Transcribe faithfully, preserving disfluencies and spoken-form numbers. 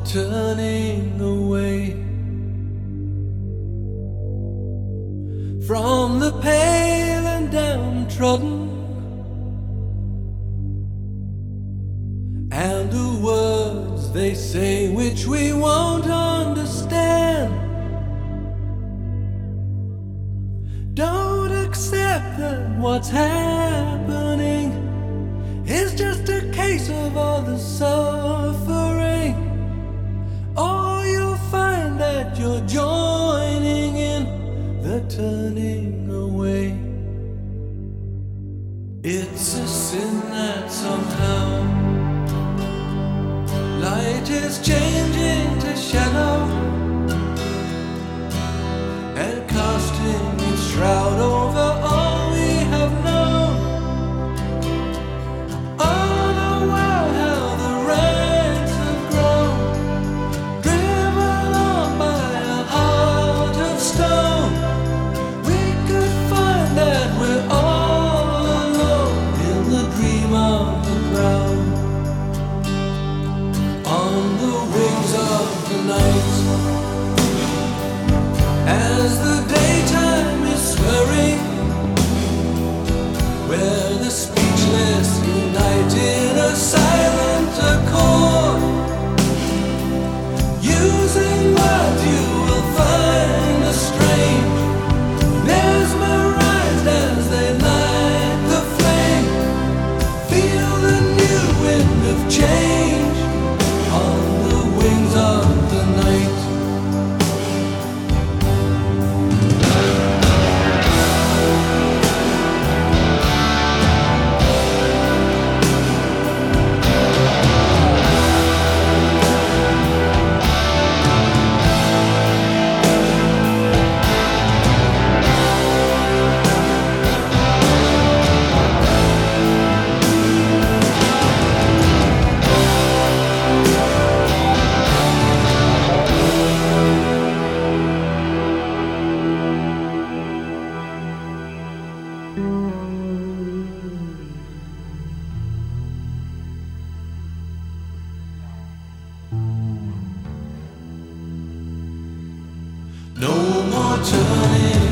turning away from the pale and downtrodden, and the words they say which we won't understand. Don't accept that what's happening is just a case of all the suffering, or you'll find that you're joining in the turning away. It's a sin that somehow light is changing to shadow and casting its shroud over all we have known. Oh, the world, how the ranks have grown, driven on by a heart of stone. We could find that we're all alone in the dream of the crowd. On the wings of the night, as the daytime is swirring, where the speechless unite in a silent accord. Using words you will find a strange, mesmerized as they light the flame. Feel the new wind of change on the wings of the night. No more turning